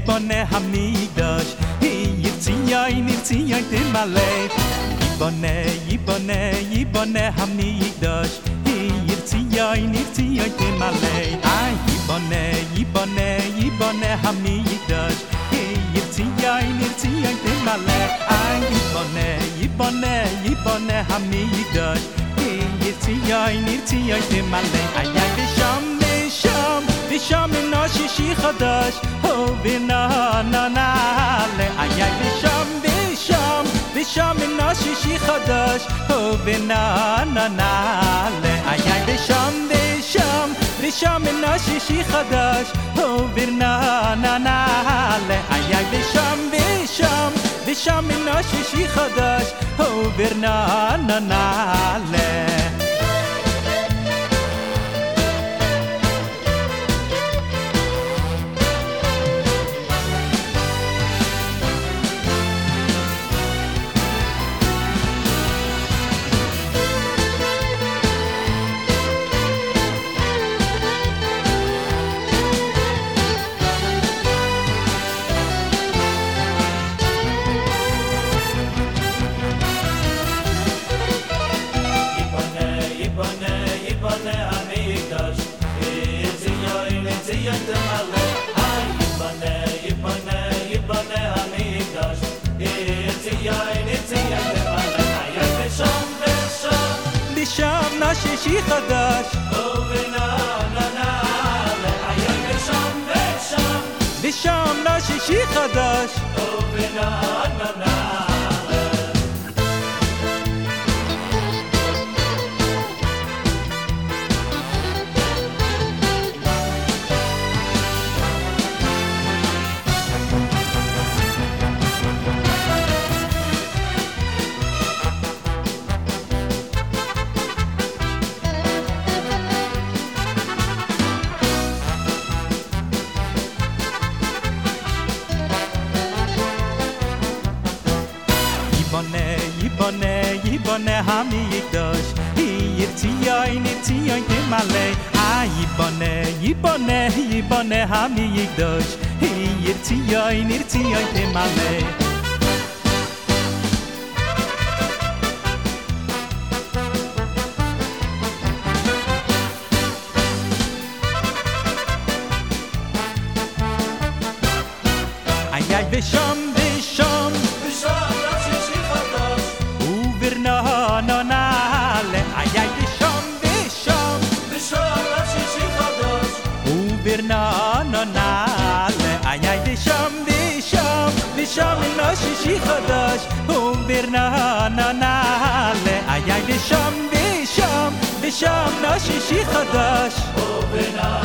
ייבנה המקדש, ירציין תמלא. ייבנה המקדש, ירציין תמלא. ייבנה המקדש, ירציין תמלא. ייבנה המקדש, ירציין תמלא. ושם מנה שישי חדש, ונעלה. ושם מנה שישי חדש, ונעלה. ושם מנה שישי חדש, ונעלה. ושם מנה שישי חדש, ונעלה. ושם שישי חדש, ונעלה. ושם שישי חדש, ונעלה. ייבנה המקדש, ירציין תמלא. ייבנה המקדש, ירציין תמלא. ושם ושם מנה שישי חדש, ונעלה. ושם מנה שישי חדש,